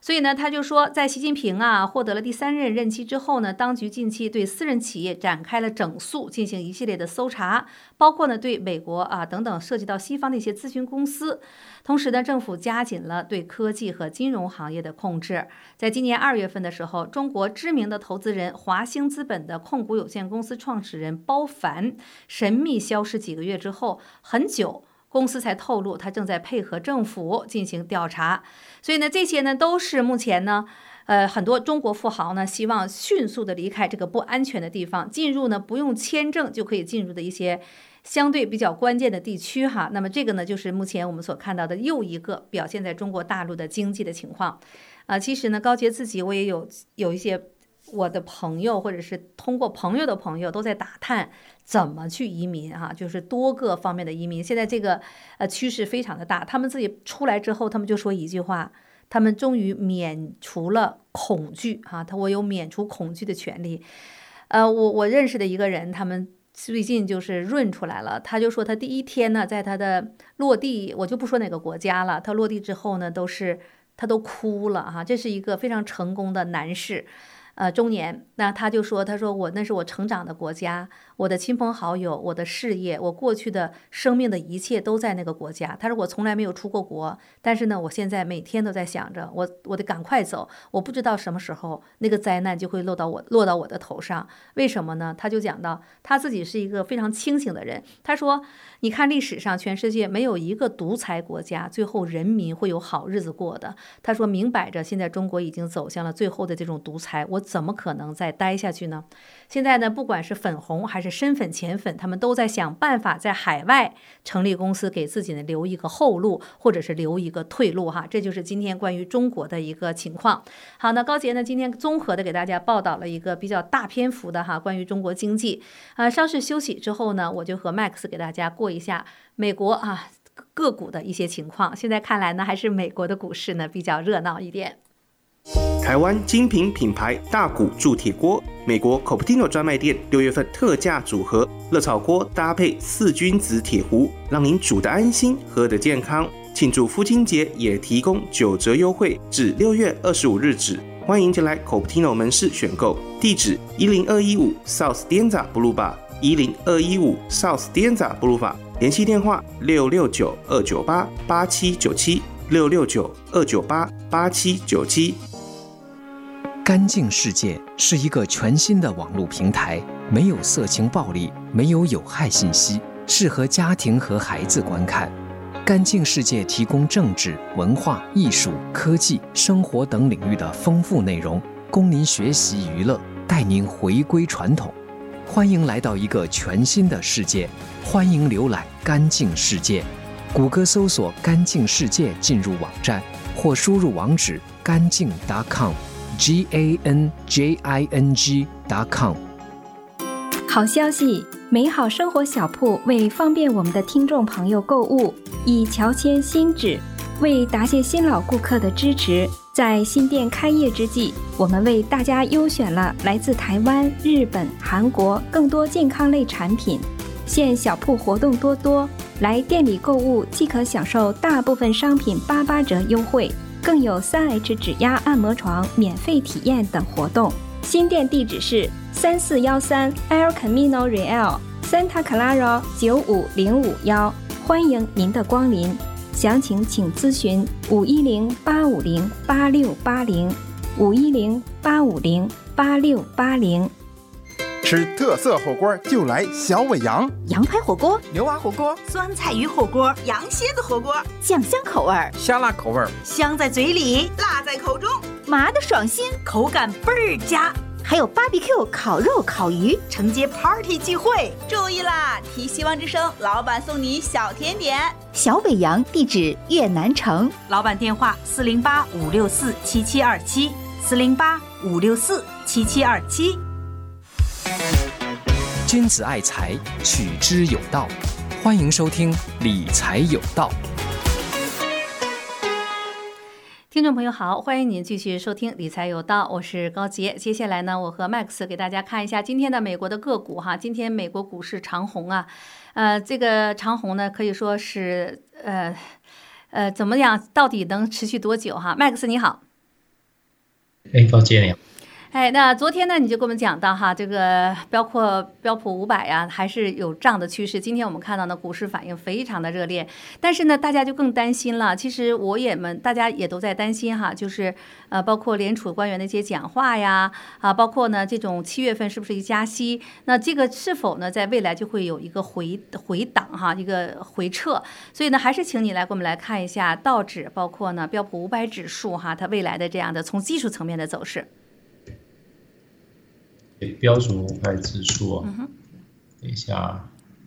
所以呢，他就说，在习近平啊获得了第三任任期之后呢，当局近期对私人企业展开了整肃，进行一系列的搜查，包括呢对美国啊等等涉及到西方的一些咨询公司。同时呢，政府加紧了对科技和金融行业的控制。在今年二月份的时候，中国知名的投资人华兴资本的控股有限公司创始人包凡神秘消失几个月之后，很久公司才透露他正在配合政府进行调查。所以呢，这些呢都是目前呢呃，很多中国富豪呢希望迅速的离开这个不安全的地方，进入呢不用签证就可以进入的一些相对比较关键的地区哈。那么这个呢就是目前我们所看到的又一个表现在中国大陆的经济的情况。啊、呃，其实呢，高杰自己我也有有一些我的朋友或者是通过朋友的朋友都在打探怎么去移民哈、啊，就是多个方面的移民。现在这个呃趋势非常的大，他们自己出来之后，他们就说一句话。他们终于免除了恐惧哈、啊，他我有免除恐惧的权利。呃，我我认识的一个人，他们最近就是润出来了，他就说他第一天呢，在他的落地，我就不说哪个国家了，他落地之后呢，都是他都哭了哈、啊，这是一个非常成功的男士。呃，中年，那他就说，他说我那是我成长的国家，我的亲朋好友，我的事业，我过去的生命的一切都在那个国家。他说我从来没有出过国，但是呢，我现在每天都在想着，我我得赶快走，我不知道什么时候那个灾难就会落到我落到我的头上。为什么呢？他就讲到他自己是一个非常清醒的人。他说，你看历史上全世界没有一个独裁国家最后人民会有好日子过的。他说明摆着现在中国已经走向了最后的这种独裁，我怎么可能再待下去呢？现在呢，不管是粉红还是深粉浅粉，他们都在想办法在海外成立公司，给自己呢留一个后路，或者是留一个退路哈。这就是今天关于中国的一个情况。好，那高杰呢今天综合的给大家报道了一个比较大篇幅的哈关于中国经济。啊，稍事休息之后呢，我就和 Max 给大家过一下美国啊个股的一些情况。现在看来呢，还是美国的股市呢比较热闹一点。 台湾精品品牌大骨铸铁锅，美国 Cupertino 专卖店六月份特价组合热炒锅搭配四君子铁壶，让您煮得安心，喝得健康。庆祝父亲节也提供九折优惠，至六月二十五日止。欢迎前来 Cupertino 门市选购，地址一零二一五 South Dianza Boulevard 一零二一五 South Dianza Boulevard， 联系电话六六九二九八八七九七六六九二九八八七九七。 干净世界是一个全新的网络平台，没有色情暴力，没有有害信息，适合家庭和孩子观看。干净世界提供政治、文化、艺术、科技、生活等领域的丰富内容，供您学习娱乐，带您回归传统。欢迎来到一个全新的世界，欢迎浏览干净世界。谷歌搜索干净世界进入网站，或输入网址干净 .com。G A N J I N G dot com。 好消息，美好生活小铺为方便我们的听众朋友购物，以乔迁新址，为答谢新老顾客的支持，在新店开业之际，我们为大家优选了来自台湾、日本、韩国更多健康类产品。现小铺活动多多，来店里购物即可享受大部分商品八八折优惠，更有 三 H 指压按摩床免费体验等活动。新店地址是三四一三 El Camino Real Santa Clara 九五零五一，欢迎您的光临。详情请咨询五一零八五零八六八零五一零八五零八六八零。 吃特色火锅就来小尾羊， 羊排火锅、 牛蛙火锅、 酸菜鱼火锅、羊蝎子火锅，酱香口味儿、 虾辣口味儿， 香在嘴里，辣在口中，麻的爽心，口感倍儿佳。还有 B B Q 烤肉、烤鱼，承接 party 聚会。注意啦，提希望之声老板送你小甜点。小尾羊地址越南城，老板电话四零八五六四七七二七四零八五六四七七二七。 君子爱财，取之有道。欢迎收听理财有道。 听众朋友好，欢迎您继续收听理财有道，我是高杰。接下来呢，我和 Max 给大家看一下今天的美国的个股哈。今天美国股市长红啊，呃，这个长红呢可以说是呃呃怎么样，到底能持续多久哈 ？Max 你好。 哎，高姐你好。 哎，那昨天呢，你就跟我们讲到哈，这个包括标普五百呀，还是有涨的趋势。今天我们看到呢，股市反应非常的热烈，但是呢，大家就更担心了。其实我也们大家也都在担心哈，就是呃，包括联储官员的一些讲话呀，啊，包括呢这种七月份是不是一个加息？那这个是否呢，在未来就会有一个回回档哈，一个回撤？所以呢，还是请你来给我们来看一下道指，包括呢标普五百指数哈，它未来的这样的从技术层面的走势。 标准五百指数、啊嗯、 等一下，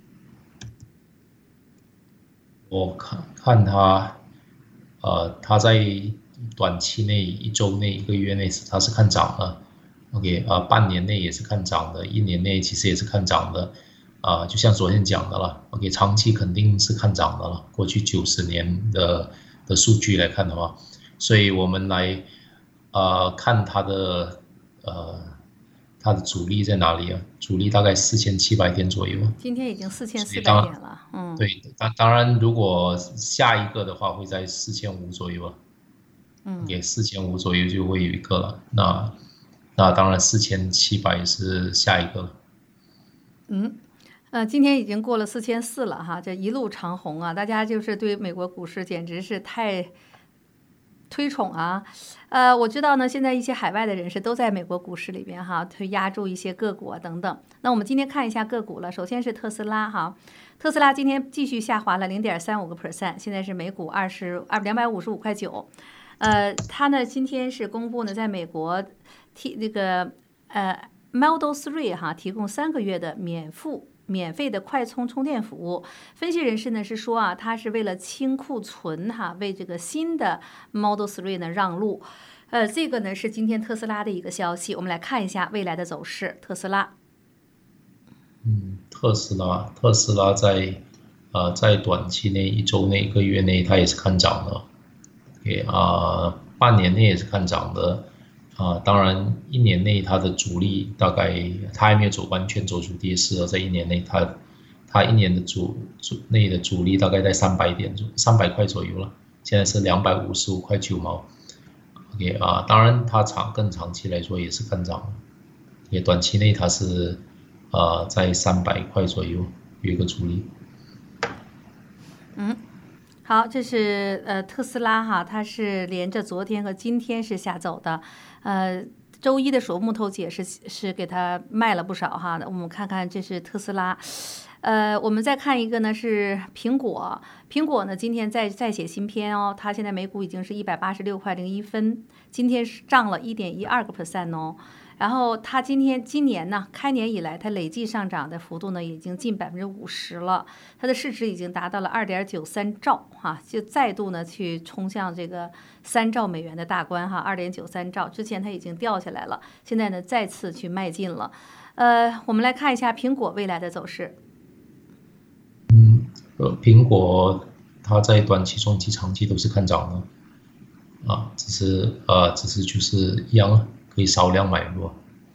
我看看它，呃，它在短期内、一周内、一个月内，它是看涨的。OK， 呃，半年内也是看涨的，一年内其实也是看涨的。啊、呃，就像昨天讲的了 ，OK， 长期肯定是看涨的了。过去九十年的的数据来看的话，所以我们来呃看它的呃。它的阻力在哪里啊？阻力大概四千七百点左右。 今天已经四千四百点了，嗯， 对，当当然，如果下一个的话会在四千五左右啊， 嗯， 也四千五左右就会有一个了。那那当然四千七百是下一个了。 嗯，呃，今天已经过了四千四了哈，这一路长红啊，大家就是对美国股市简直是太推崇啊，呃，我知道呢，现在一些海外的人士都在美国股市里边哈，去压住一些个股啊等等。那我们今天看一下个股了，首先是特斯拉哈，特斯拉今天继续下滑了零点三五个 percent， 现在是每股二十二两百五十五块九。呃，它呢今天是公布呢，在美国提那个呃 Model 三哈提供三个月的免付。免费的快充充电服务，分析人士呢是说啊，它是为了清库存哈，为这个新的 Model 三呢让路。呃，这个呢是今天特斯拉的一个消息，我们来看一下未来的走势。特斯拉， 嗯，特斯拉，特斯拉在呃在短期内、一周内、一个月内，它也是看涨的，给啊、呃、半年内也是看涨的。啊、呃，当然，一年内它的主力大概它还没有走完全走出跌势，在一年内它它一年的主主内的主力大概在三百点三百块左右了，现在是两百五十五块九毛。OK 啊、呃，当然它长更长期来说也是看涨，也短期内它是呃在三百块左右有一个主力。 嗯。好，这是呃特斯拉哈，它是连着昨天和今天是下走的，呃，周一的时候木头姐是是给它卖了不少哈。我们看看这是特斯拉，呃，我们再看一个呢是苹果，苹果呢今天在在写新篇哦，它现在每股已经是一百八十六块零一分，今天是涨了一点一二个 percent 哦。然后它今天今年呢开年以来，它累计上涨的幅度呢已经近百分之五十了，它的市值已经达到了二点九三兆哈，就再度呢去冲向这个三兆美元的大关哈，二点九三兆，之前它已经掉下来了，现在呢再次去迈进了。呃，我们来看一下苹果未来的走势。 嗯，呃，苹果它在短期、中期、长期都是看涨的，啊，只是呃，只是就是一样。可以少量买入，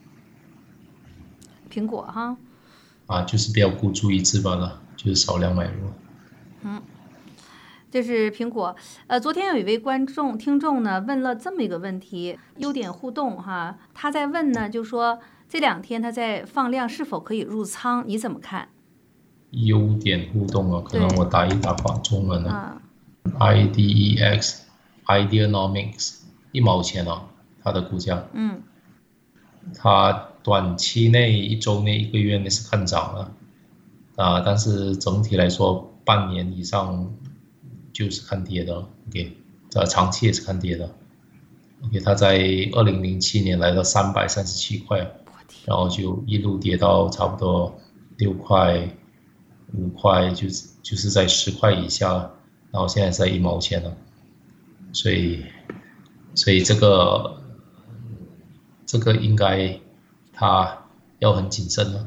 苹果哈， 啊，就是不要孤注一掷罢了，就是少量买入。 嗯，这是苹果。呃，昨天有一位观众、听众呢问了这么一个问题，优点互动哈，他在问呢，就说这两天他在放量，是否可以入仓？你怎么看？ 优点互动啊，可能我打一打法中文啊 ，I D E X Ideanomics 一毛钱哦。它的股价， 嗯， 它短期内、一周内、一个月内是看涨了，啊，但是整体来说，半年以上就是看跌的 ，OK， 呃，长期也是看跌的 ，OK， 它在二零零七年来到三百三十七块，然后就一路跌到差不多六块、五块，就是就是在十块以下，然后现在在一毛钱了，所以，所以这个。这个应该他要很谨慎了。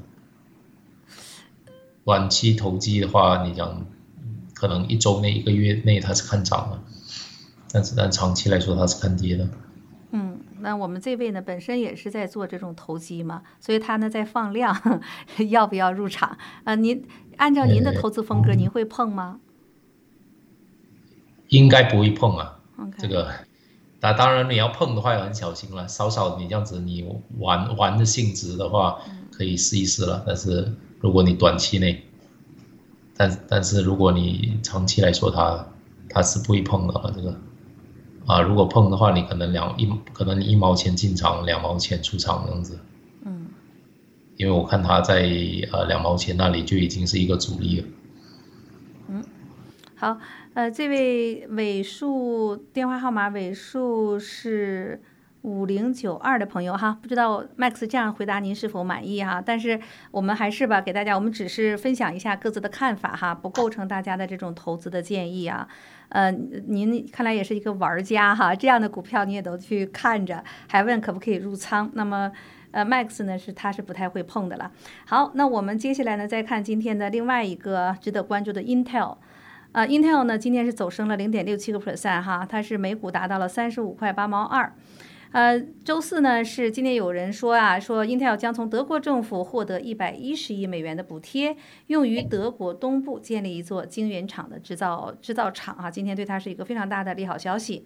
短期投机的话，你讲可能一周内、一个月内它是看涨的，但是但长期来说它是看跌的。 嗯，那我们这位呢本身也是在做这种投机嘛，所以他呢在放量，要不要入场？啊，您按照您的投资风格，您会碰吗？ 应该不会碰啊， okay. 这个。 那当然你要碰的话要很小心了，少少你这样子你玩玩的性质的话可以试一试了，但是如果你短期内，但但是如果你长期来说它它是不会碰的了这个啊，如果碰的话你可能两一可能你一毛钱进场两毛钱出场这样子， 嗯， 因为我看它在呃两毛钱那里就已经是一个阻力了。 嗯，好。呃，这位尾数电话号码尾数是五零九二的朋友哈，不知道 Max 这样回答您是否满意哈？但是我们还是吧，给大家我们只是分享一下各自的看法哈，不构成大家的这种投资的建议啊。呃，您看来也是一个玩家哈，这样的股票你也都去看着，还问可不可以入仓。那么呃 ，Max 呢是他是不太会碰的了。好，那我们接下来呢再看今天的另外一个值得关注的 Intel。呃 ，Intel 呢今天是走升了 零点六七个 percent 哈，它是每股达到了三十五块八毛二。呃，周四呢是今天有人说啊，说 Intel 将从德国政府获得一百一十亿美元的补贴，用于德国东部建立一座晶圆厂的制造制造厂啊，今天对它是一个非常大的利好消息。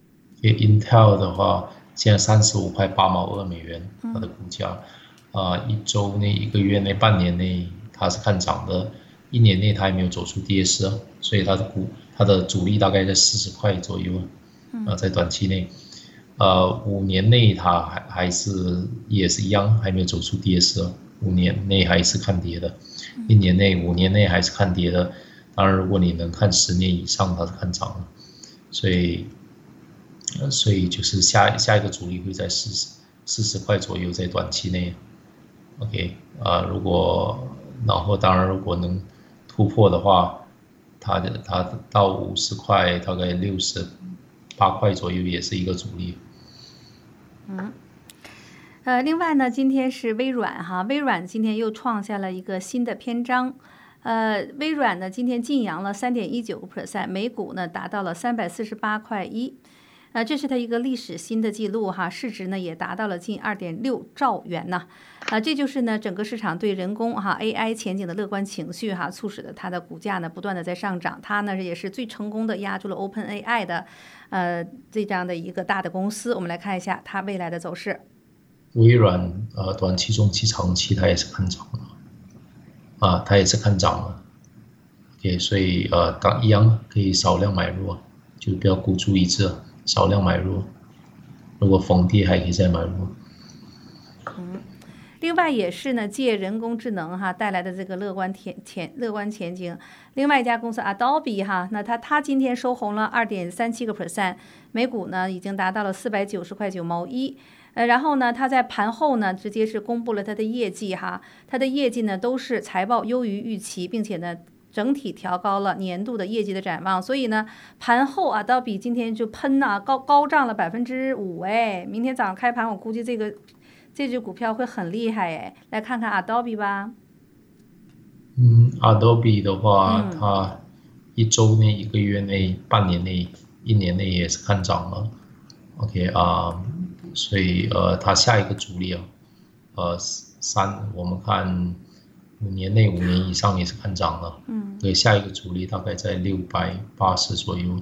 Intel 的话，现在三十五块八毛二美元，它的股价，啊、嗯呃，一周内、一个月内、半年内它是看涨的。一年内它还没有走出跌势，所以它的股它的阻力大概在四十块左右，啊、呃，在短期内，呃，五年内它还还是也是一样，还没有走出跌势，五年内还是看跌的，一年内、五年内还是看跌的。当然，如果你能看十年以上，它是看涨的，所以，呃、所以就是下下一个阻力会在四十四十块左右，在短期内。OK， 啊、呃，如果然后当然如果能突破的话，它的它到五十块，大概六十八块左右也是一个阻力。 嗯，呃，另外呢，今天是微软哈，微软今天又创下了一个新的篇章。呃，微软呢今天劲扬了 三点一九个 percent， 每股呢达到了三百四十八块一。呃，这是它一个历史新的记录哈，市值呢也达到了近 二点六兆元呢。啊，这就是呢整个市场对人工哈 A I 前景的乐观情绪哈，促使的它的股价呢不断的在上涨。它呢也是最成功的压住了 OpenAI 的呃这样的一个大的公司。我们来看一下它未来的走势。 微软呃短期、中期、长期它也是看涨的，啊，它也是看涨的。OK， 所以呃当一样可以少量买入，就是不要孤注一掷。少量买入，如果逢跌还可以再买入。 嗯，另外也是呢，借人工智能哈带来的这个乐观前前乐观前景。另外一家公司 Adobe 哈，那它它今天收红了 二点三七个 percent， 每股呢已经达到了四百九十块九毛一。呃，然后呢，它在盘后呢直接是公布了它的业绩哈，它的业绩呢都是财报优于预期，并且呢整体调高了年度的业绩的展望，所以呢，盘后啊，到比今天就喷呐、啊，高高涨了百分之五哎，明天早上开盘，我估计这个这只股票会很厉害哎，来看看 Adobe 吧。 嗯 ，Adobe 的话，嗯、它一周内、一个月内、半年内、一年内也是看涨了。OK 啊、呃，所以呃，它下一个阻力啊，呃，三，我们看。五年内、五年以上也是看涨了，嗯，对，下一个阻力大概在六百八十左右，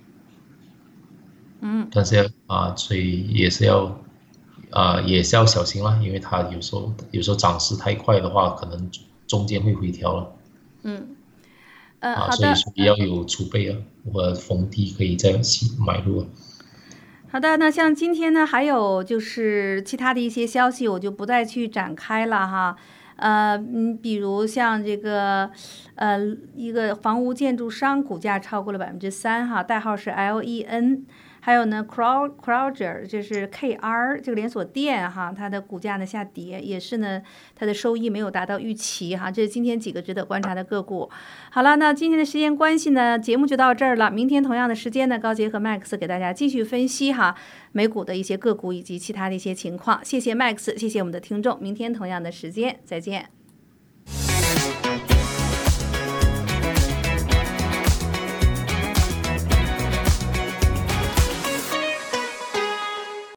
嗯， 但是啊、呃，所以也是要啊、呃，也是要小心了，因为它有时候有时候涨势太快的话，可能中间会回调了， 嗯，呃， 啊， 好的， 所以所以要有储备啊，或逢低可以再买入。 好的，那像今天呢，还有就是其他的一些消息，我就不再去展开了哈。呃，嗯，比如像这个，呃，一个房屋建筑商股价超过了百分之三哈，代号是 L E N， 还有呢 ，Crow Kroger 就是 K R 这个连锁店哈，它的股价呢下跌，也是呢它的收益没有达到预期哈，这是今天几个值得观察的个股。好了，那今天的时间关系呢，节目就到这儿了。明天同样的时间呢，高杰和 Max 给大家继续分析哈美股的一些个股以及其他的一些情况。谢谢 Max， 谢谢我们的听众。明天同样的时间再见。